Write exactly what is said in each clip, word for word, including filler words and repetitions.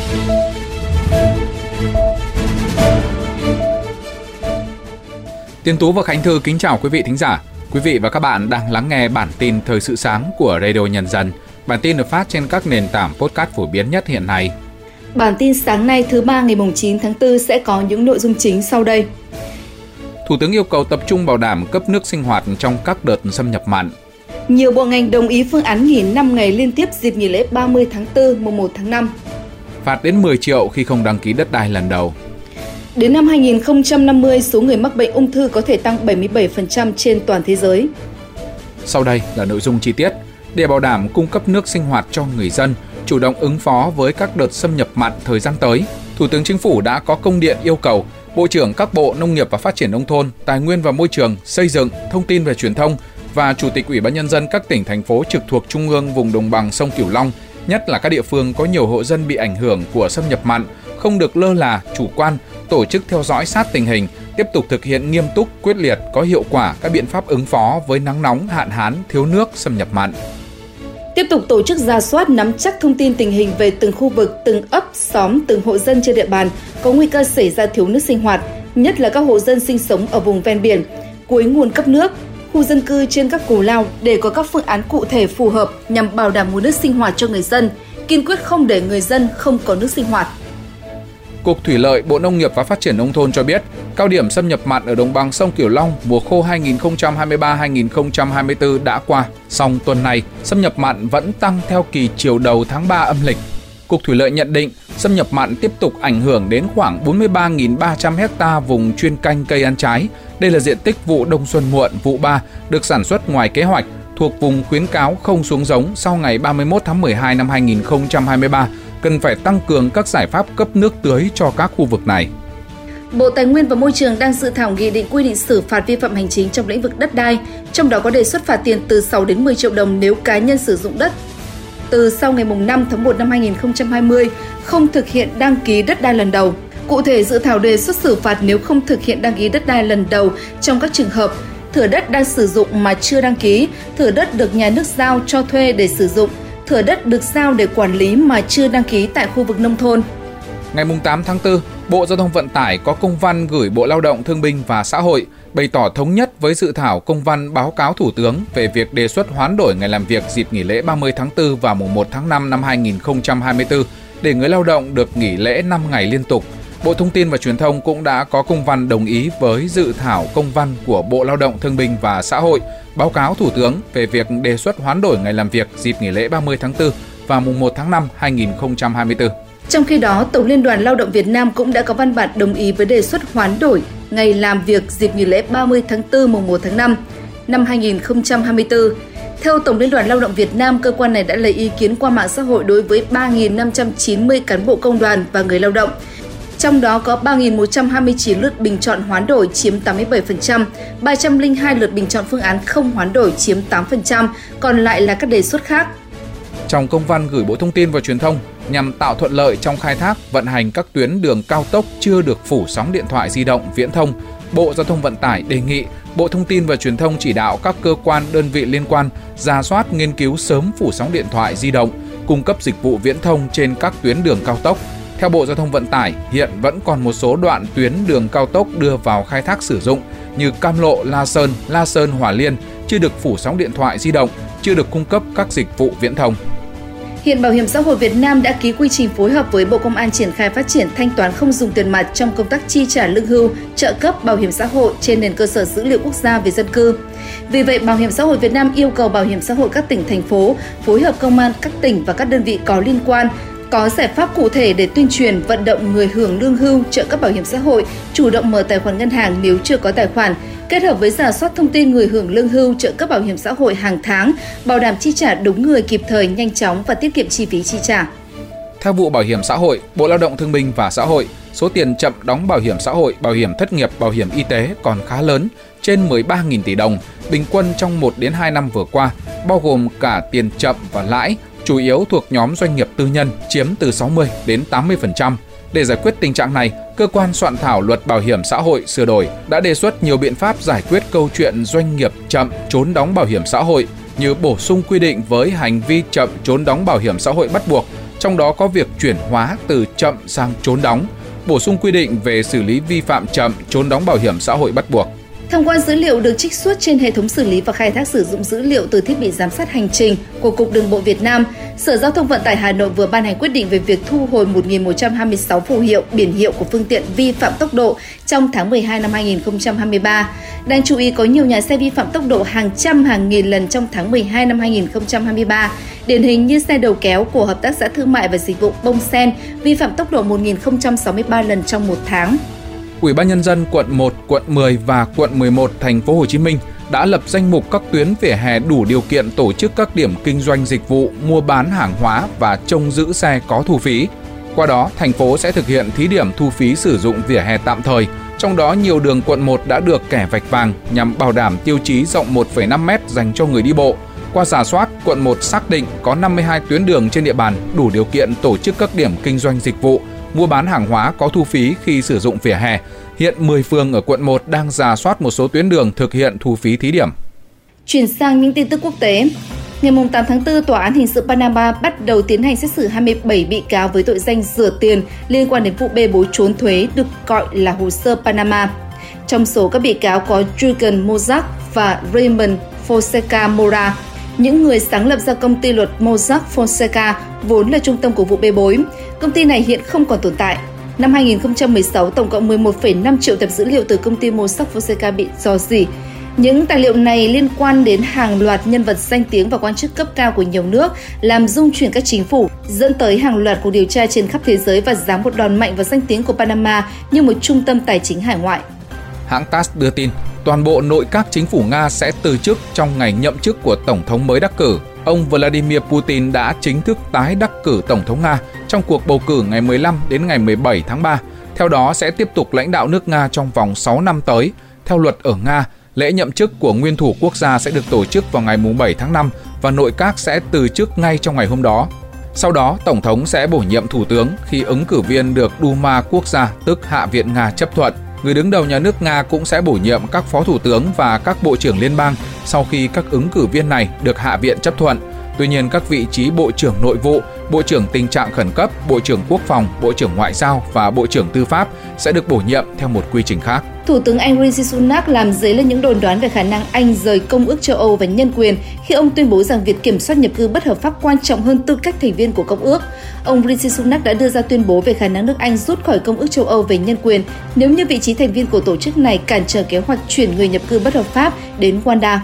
Tiến Tú và Khánh Thư kính chào quý vị thính giả. Quý vị và các bạn đang lắng nghe bản tin Thời sự sáng của Radio Nhân dân. Bản tin được phát trên các nền tảng podcast phổ biến nhất hiện nay. Bản tin sáng nay thứ ba ngày chín tháng tư sẽ có những nội dung chính sau đây. Thủ tướng yêu cầu tập trung bảo đảm cấp nước sinh hoạt trong các đợt xâm nhập mặn. Nhiều bộ ngành đồng ý phương án nghỉ năm ngày liên tiếp dịp nghỉ lễ ba mươi tháng tư, mùng một tháng năm. Phạt đến mười triệu khi không đăng ký đất đai lần đầu. Đến năm hai nghìn không trăm năm mươi, số người mắc bệnh ung thư có thể tăng bảy mươi bảy phần trăm trên toàn thế giới. Sau đây là nội dung chi tiết. Để bảo đảm cung cấp nước sinh hoạt cho người dân, chủ động ứng phó với các đợt xâm nhập mặn thời gian tới, Thủ tướng Chính phủ đã có công điện yêu cầu Bộ trưởng các bộ Nông nghiệp và Phát triển Nông thôn, Tài nguyên và Môi trường, Xây dựng, Thông tin và Truyền thông và Chủ tịch Ủy ban Nhân dân các tỉnh, thành phố trực thuộc Trung ương vùng đồng bằng sông Cửu Long, nhất là các địa phương có nhiều hộ dân bị ảnh hưởng của xâm nhập mặn, không được lơ là, chủ quan, tổ chức theo dõi sát tình hình, tiếp tục thực hiện nghiêm túc, quyết liệt, có hiệu quả các biện pháp ứng phó với nắng nóng, hạn hán, thiếu nước, xâm nhập mặn. Tiếp tục tổ chức rà soát, nắm chắc thông tin tình hình về từng khu vực, từng ấp, xóm, từng hộ dân trên địa bàn có nguy cơ xảy ra thiếu nước sinh hoạt, nhất là các hộ dân sinh sống ở vùng ven biển, cuối nguồn cấp nước, khu dân cư trên các cù lao để có các phương án cụ thể phù hợp nhằm bảo đảm nguồn nước sinh hoạt cho người dân, kiên quyết không để người dân không có nước sinh hoạt. Cục Thủy lợi, Bộ Nông nghiệp và Phát triển Nông thôn cho biết, cao điểm xâm nhập mặn ở đồng bằng sông Cửu Long mùa khô hai nghìn không trăm hai mươi ba hai nghìn không trăm hai mươi tư đã qua, song tuần này xâm nhập mặn vẫn tăng theo kỳ chiều đầu tháng ba âm lịch. Cục Thủy lợi nhận định, xâm nhập mặn tiếp tục ảnh hưởng đến khoảng bốn mươi ba nghìn ba trăm ha vùng chuyên canh cây ăn trái. Đây là diện tích vụ đông xuân muộn, vụ ba, được sản xuất ngoài kế hoạch, thuộc vùng khuyến cáo không xuống giống sau ngày ba mươi mốt tháng mười hai năm hai nghìn không trăm hai mươi ba, cần phải tăng cường các giải pháp cấp nước tưới cho các khu vực này. Bộ Tài nguyên và Môi trường đang dự thảo nghị định quy định xử phạt vi phạm hành chính trong lĩnh vực đất đai, trong đó có đề xuất phạt tiền từ sáu đến mười triệu đồng nếu cá nhân sử dụng đất từ sau ngày năm tháng một năm hai nghìn không trăm hai mươi không thực hiện đăng ký đất đai lần đầu. Cụ thể, dự thảo đề xuất xử phạt nếu không thực hiện đăng ký đất đai lần đầu trong các trường hợp thửa đất đang sử dụng mà chưa đăng ký, thửa đất được nhà nước giao cho thuê để sử dụng, thửa đất được giao để quản lý mà chưa đăng ký tại khu vực nông thôn. Ngày tám tháng tư, Bộ Giao thông Vận tải có công văn gửi Bộ Lao động Thương binh và Xã hội bày tỏ thống nhất với dự thảo công văn báo cáo Thủ tướng về việc đề xuất hoán đổi ngày làm việc dịp nghỉ lễ ba mươi tháng tư và mùng một tháng năm năm hai nghìn không trăm hai mươi tư để người lao động được nghỉ lễ năm ngày liên tục. Bộ Thông tin và Truyền thông cũng đã có công văn đồng ý với dự thảo công văn của Bộ Lao động Thương binh và Xã hội báo cáo Thủ tướng về việc đề xuất hoán đổi ngày làm việc dịp nghỉ lễ ba mươi tháng tư và mùng một tháng năm hai nghìn không trăm hai mươi tư. Trong khi đó, Tổng Liên đoàn Lao động Việt Nam cũng đã có văn bản đồng ý với đề xuất hoán đổi ngày làm việc dịp nghỉ lễ ba mươi tháng tư mùng một tháng năm năm hai nghìn không trăm hai mươi tư. Theo Tổng Liên đoàn Lao động Việt Nam, cơ quan này đã lấy ý kiến qua mạng xã hội đối với ba nghìn năm trăm chín mươi cán bộ công đoàn và người lao động. Trong đó có ba nghìn một trăm hai mươi chín lượt bình chọn hoán đổi chiếm tám mươi bảy phần trăm, ba trăm lẻ hai lượt bình chọn phương án không hoán đổi chiếm tám phần trăm, còn lại là các đề xuất khác. Trong công văn gửi Bộ Thông tin và Truyền thông, nhằm tạo thuận lợi trong khai thác, vận hành các tuyến đường cao tốc chưa được phủ sóng điện thoại di động, viễn thông, Bộ Giao thông Vận tải đề nghị Bộ Thông tin và Truyền thông chỉ đạo các cơ quan, đơn vị liên quan rà soát, nghiên cứu sớm phủ sóng điện thoại di động, cung cấp dịch vụ viễn thông trên các tuyến đường cao tốc. Theo Bộ Giao thông Vận tải, hiện vẫn còn một số đoạn tuyến đường cao tốc đưa vào khai thác sử dụng như Cam Lộ, La Sơn, La Sơn, Hòa Liên chưa được phủ sóng điện thoại di động, chưa được cung cấp các dịch vụ viễn thông. Hiện Bảo hiểm xã hội Việt Nam đã ký quy trình phối hợp với Bộ Công an triển khai phát triển thanh toán không dùng tiền mặt trong công tác chi trả lương hưu, trợ cấp bảo hiểm xã hội trên nền cơ sở dữ liệu quốc gia về dân cư. Vì vậy, Bảo hiểm xã hội Việt Nam yêu cầu Bảo hiểm xã hội các tỉnh, thành phố phối hợp công an các tỉnh và các đơn vị có liên quan có giải pháp cụ thể để tuyên truyền, vận động người hưởng lương hưu, trợ cấp bảo hiểm xã hội chủ động mở tài khoản ngân hàng nếu chưa có tài khoản, kết hợp với rà soát thông tin người hưởng lương hưu, trợ cấp bảo hiểm xã hội hàng tháng, bảo đảm chi trả đúng người, kịp thời, nhanh chóng và tiết kiệm chi phí chi trả. Theo vụ Bảo hiểm xã hội, Bộ Lao động Thương binh và Xã hội, số tiền chậm đóng bảo hiểm xã hội, bảo hiểm thất nghiệp, bảo hiểm y tế còn khá lớn, trên mười ba nghìn tỷ đồng, bình quân trong một đến hai năm vừa qua, bao gồm cả tiền chậm và lãi, chủ yếu thuộc nhóm doanh nghiệp tư nhân, chiếm từ sáu mươi đến tám mươi phần trăm. Để giải quyết tình trạng này, cơ quan soạn thảo luật bảo hiểm xã hội sửa đổi đã đề xuất nhiều biện pháp giải quyết câu chuyện doanh nghiệp chậm trốn đóng bảo hiểm xã hội, như bổ sung quy định với hành vi chậm trốn đóng bảo hiểm xã hội bắt buộc trong đó có việc chuyển hóa từ chậm sang trốn đóng, bổ sung quy định về xử lý vi phạm chậm, trốn đóng bảo hiểm xã hội bắt buộc. Thông qua dữ liệu được trích xuất trên hệ thống xử lý và khai thác sử dụng dữ liệu từ thiết bị giám sát hành trình của Cục Đường bộ Việt Nam, Sở Giao thông Vận tải Hà Nội vừa ban hành quyết định về việc thu hồi một nghìn một trăm hai mươi sáu phù hiệu, biển hiệu của phương tiện vi phạm tốc độ trong tháng mười hai năm hai nghìn không trăm hai mươi ba. Đáng chú ý có nhiều nhà xe vi phạm tốc độ hàng trăm hàng nghìn lần trong tháng mười hai năm hai nghìn không trăm hai mươi ba. Điển hình như xe đầu kéo của Hợp tác xã Thương mại và Dịch vụ Bông Sen vi phạm tốc độ một nghìn không trăm sáu mươi ba lần trong một tháng. Ủy ban nhân dân quận một, quận mười và quận mười một thành phố Hồ Chí Minh đã lập danh mục các tuyến vỉa hè đủ điều kiện tổ chức các điểm kinh doanh dịch vụ, mua bán hàng hóa và trông giữ xe có thu phí. Qua đó, thành phố sẽ thực hiện thí điểm thu phí sử dụng vỉa hè tạm thời, trong đó nhiều đường quận một đã được kẻ vạch vàng nhằm bảo đảm tiêu chí rộng một phẩy năm mét dành cho người đi bộ. Qua rà soát, quận một xác định có năm mươi hai tuyến đường trên địa bàn đủ điều kiện tổ chức các điểm kinh doanh dịch vụ, mua bán hàng hóa có thu phí khi sử dụng vỉa hè. Hiện mười phường ở quận một đang rà soát một số tuyến đường thực hiện thu phí thí điểm. Chuyển sang những tin tức quốc tế. Ngày tám tháng tư, Tòa án Hình sự Panama bắt đầu tiến hành xét xử hai mươi bảy bị cáo với tội danh rửa tiền liên quan đến vụ bê bối trốn thuế được gọi là hồ sơ Panama. Trong số các bị cáo có Julian Mossack và Raymond Fonseca Mora, những người sáng lập ra công ty luật Mossack Fonseca vốn là trung tâm của vụ bê bối. Công ty này hiện không còn tồn tại. Năm hai nghìn không trăm mười sáu, tổng cộng mười một phẩy năm triệu tập dữ liệu từ công ty Mossack Fonseca bị rò rỉ. Những tài liệu này liên quan đến hàng loạt nhân vật danh tiếng và quan chức cấp cao của nhiều nước, làm rung chuyển các chính phủ, dẫn tới hàng loạt cuộc điều tra trên khắp thế giới và giáng một đòn mạnh vào danh tiếng của Panama như một trung tâm tài chính hải ngoại. Hãng tát ét đưa tin, toàn bộ nội các chính phủ Nga sẽ từ chức trong ngày nhậm chức của Tổng thống mới đắc cử. Ông Vladimir Putin đã chính thức tái đắc cử Tổng thống Nga trong cuộc bầu cử ngày mười lăm đến ngày mười bảy tháng ba. Theo đó sẽ tiếp tục lãnh đạo nước Nga trong vòng sáu năm tới. Theo luật ở Nga, lễ nhậm chức của nguyên thủ quốc gia sẽ được tổ chức vào ngày bảy tháng năm và nội các sẽ từ chức ngay trong ngày hôm đó. Sau đó, Tổng thống sẽ bổ nhiệm Thủ tướng khi ứng cử viên được Duma quốc gia, tức Hạ viện Nga chấp thuận. Người đứng đầu nhà nước Nga cũng sẽ bổ nhiệm các phó thủ tướng và các bộ trưởng liên bang sau khi các ứng cử viên này được Hạ viện chấp thuận. Tuy nhiên, các vị trí Bộ trưởng Nội vụ, Bộ trưởng Tình trạng khẩn cấp, Bộ trưởng Quốc phòng, Bộ trưởng Ngoại giao và Bộ trưởng Tư pháp sẽ được bổ nhiệm theo một quy trình khác. Thủ tướng Anh Rishi Sunak làm dấy lên những đồn đoán về khả năng Anh rời Công ước châu Âu về nhân quyền khi ông tuyên bố rằng việc kiểm soát nhập cư bất hợp pháp quan trọng hơn tư cách thành viên của Công ước. Ông Rishi Sunak đã đưa ra tuyên bố về khả năng nước Anh rút khỏi Công ước châu Âu về nhân quyền nếu như vị trí thành viên của tổ chức này cản trở kế hoạch chuyển người nhập cư bất hợp pháp đến Rwanda.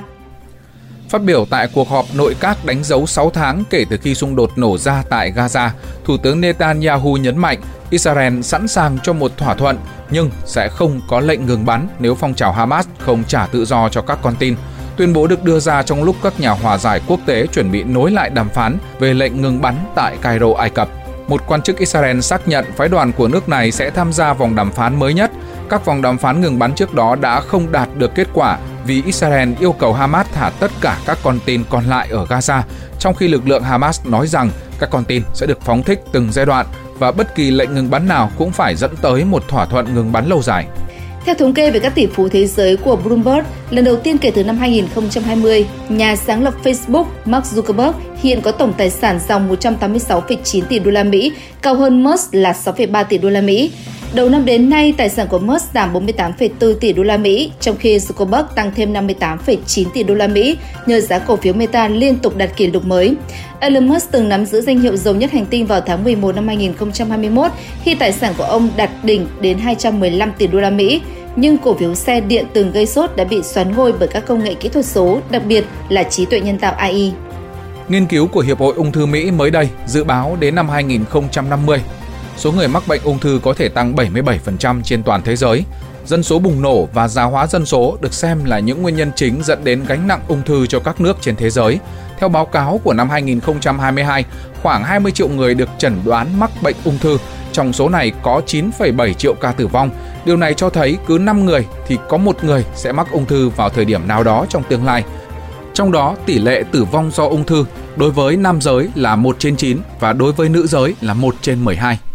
Phát biểu tại cuộc họp nội các đánh dấu sáu tháng kể từ khi xung đột nổ ra tại Gaza, Thủ tướng Netanyahu nhấn mạnh Israel sẵn sàng cho một thỏa thuận nhưng sẽ không có lệnh ngừng bắn nếu phong trào Hamas không trả tự do cho các con tin. Tuyên bố được đưa ra trong lúc các nhà hòa giải quốc tế chuẩn bị nối lại đàm phán về lệnh ngừng bắn tại Cairo, Ai Cập. Một quan chức Israel xác nhận phái đoàn của nước này sẽ tham gia vòng đàm phán mới nhất. Các vòng đàm phán ngừng bắn trước đó đã không đạt được kết quả vì Israel yêu cầu Hamas thả tất cả các con tin còn lại ở Gaza, trong khi lực lượng Hamas nói rằng các con tin sẽ được phóng thích từng giai đoạn và bất kỳ lệnh ngừng bắn nào cũng phải dẫn tới một thỏa thuận ngừng bắn lâu dài. Theo thống kê về các tỷ phú thế giới của Bloomberg, lần đầu tiên kể từ năm hai nghìn không trăm hai mươi, nhà sáng lập Facebook Mark Zuckerberg hiện có tổng tài sản dòng một trăm tám mươi sáu phẩy chín tỷ đô la Mỹ, cao hơn Musk là sáu phẩy ba tỷ đô la Mỹ. Đầu năm đến nay, tài sản của Musk giảm bốn mươi tám phẩy bốn tỷ đô la Mỹ, trong khi Zuckerberg tăng thêm năm mươi tám phẩy chín tỷ đô la Mỹ nhờ giá cổ phiếu Meta liên tục đạt kỷ lục mới. Elon Musk từng nắm giữ danh hiệu giàu nhất hành tinh vào tháng mười một năm hai nghìn không trăm hai mươi mốt khi tài sản của ông đạt đỉnh đến hai trăm mười lăm tỷ đô la Mỹ. Nhưng cổ phiếu xe điện từng gây sốt đã bị xoán ngôi bởi các công nghệ kỹ thuật số, đặc biệt là trí tuệ nhân tạo A I. Nghiên cứu của Hiệp hội Ung thư Mỹ mới đây dự báo đến năm hai nghìn không trăm năm mươi, số người mắc bệnh ung thư có thể tăng bảy mươi bảy phần trăm trên toàn thế giới. Dân số bùng nổ và già hóa dân số được xem là những nguyên nhân chính dẫn đến gánh nặng ung thư cho các nước trên thế giới. Theo báo cáo của năm hai nghìn không trăm hai mươi hai, khoảng hai mươi triệu người được chẩn đoán mắc bệnh ung thư. Trong số này có chín phẩy bảy triệu ca tử vong. Điều này cho thấy cứ năm người thì có một người sẽ mắc ung thư vào thời điểm nào đó trong tương lai. Trong đó, tỷ lệ tử vong do ung thư đối với nam giới là một trên chín và đối với nữ giới là một trên mười hai.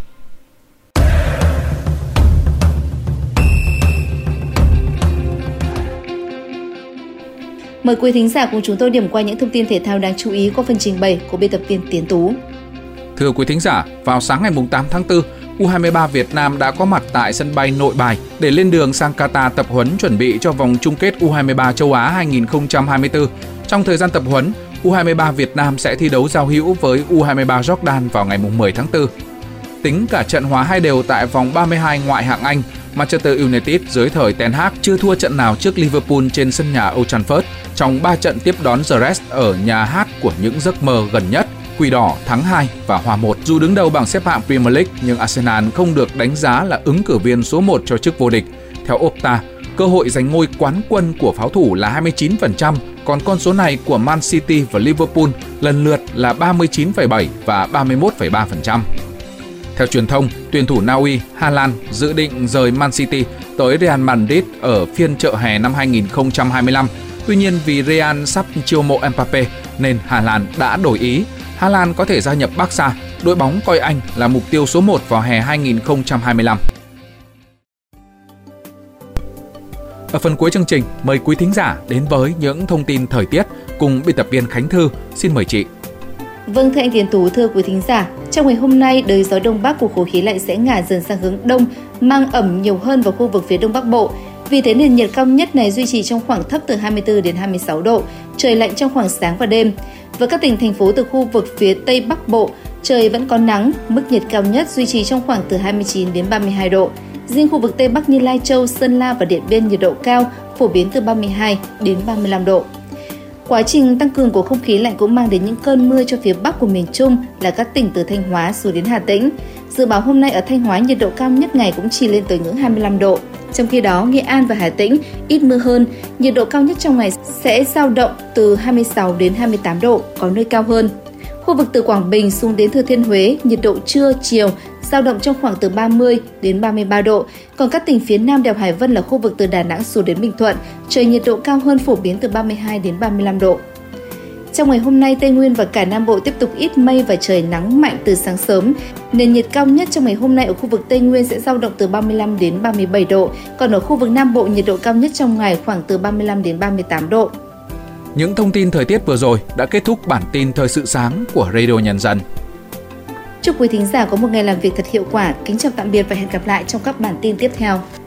Mời quý thính giả cùng chúng tôi điểm qua những thông tin thể thao đáng chú ý qua phần trình bày của biên tập viên Tiến Tú. Thưa quý thính giả, vào sáng ngày tám tháng tư, U hai mươi ba Việt Nam đã có mặt tại sân bay Nội Bài để lên đường sang Qatar tập huấn chuẩn bị cho vòng chung kết U hai mươi ba châu Á hai không hai tư. Trong thời gian tập huấn, U hai mươi ba Việt Nam sẽ thi đấu giao hữu với U hai mươi ba Jordan vào ngày mười tháng tư. Tính cả trận hòa hai đều tại vòng ba mươi hai ngoại hạng Anh, Manchester United dưới thời Ten Hag chưa thua trận nào trước Liverpool trên sân nhà Old Trafford trong ba trận tiếp đón The Reds ở nhà hát của những giấc mơ gần nhất. Quỷ đỏ thắng hai và hòa một. Dù đứng đầu bảng xếp hạng Premier League, nhưng Arsenal không được đánh giá là ứng cử viên số một cho chức vô địch. Theo Opta, cơ hội giành ngôi quán quân của pháo thủ là hai mươi chín phần trăm, còn con số này của Man City và Liverpool lần lượt là ba mươi chín phẩy bảy và ba mươi mốt phẩy ba phần trăm. Theo truyền thông, tuyển thủ Na Uy Haaland dự định rời Man City tới Real Madrid ở phiên chợ hè năm hai không hai lăm. Tuy nhiên vì Real sắp chiêu mộ Mbappe nên Haaland đã đổi ý. Haaland có thể gia nhập Barca, đội bóng coi anh là mục tiêu số một vào hè hai không hai lăm. Ở phần cuối chương trình, mời quý thính giả đến với những thông tin thời tiết cùng biên tập viên Khánh Thư. Xin mời chị. Vâng, thưa anh Tiến Tú, thưa quý thính giả, trong ngày hôm nay, đới gió đông bắc của khối khí lạnh sẽ ngả dần sang hướng đông, mang ẩm nhiều hơn vào khu vực phía đông bắc bộ. Vì thế nền nhiệt cao nhất này duy trì trong khoảng thấp từ hai mươi tư đến hai mươi sáu độ, trời lạnh trong khoảng sáng và đêm. Với các tỉnh thành phố từ khu vực phía tây bắc bộ, trời vẫn có nắng, mức nhiệt cao nhất duy trì trong khoảng từ hai mươi chín đến ba mươi hai độ. Riêng khu vực tây bắc như Lai Châu, Sơn La và Điện Biên nhiệt độ cao, phổ biến từ ba mươi hai đến ba mươi lăm độ. Quá trình tăng cường của không khí lạnh cũng mang đến những cơn mưa cho phía bắc của miền Trung là các tỉnh từ Thanh Hóa xuống đến Hà Tĩnh. Dự báo hôm nay ở Thanh Hóa nhiệt độ cao nhất ngày cũng chỉ lên tới ngưỡng hai mươi lăm độ. Trong khi đó, Nghệ An và Hà Tĩnh ít mưa hơn, nhiệt độ cao nhất trong ngày sẽ dao động từ hai mươi sáu đến hai mươi tám độ, có nơi cao hơn. Khu vực từ Quảng Bình xuống đến Thừa Thiên Huế, nhiệt độ trưa, chiều dao động trong khoảng từ ba mươi đến ba mươi ba độ. Còn các tỉnh phía Nam đèo Hải Vân là khu vực từ Đà Nẵng xuống đến Bình Thuận, trời nhiệt độ cao hơn phổ biến từ ba mươi hai đến ba mươi lăm độ. Trong ngày hôm nay, Tây Nguyên và cả Nam Bộ tiếp tục ít mây và trời nắng mạnh từ sáng sớm. Nền nhiệt cao nhất trong ngày hôm nay ở khu vực Tây Nguyên sẽ dao động từ ba mươi lăm đến ba mươi bảy độ, còn ở khu vực Nam Bộ nhiệt độ cao nhất trong ngày khoảng từ ba mươi lăm đến ba mươi tám độ. Những thông tin thời tiết vừa rồi đã kết thúc bản tin thời sự sáng của Radio Nhân dân. Chúc quý thính giả có một ngày làm việc thật hiệu quả. Kính chào tạm biệt và hẹn gặp lại trong các bản tin tiếp theo.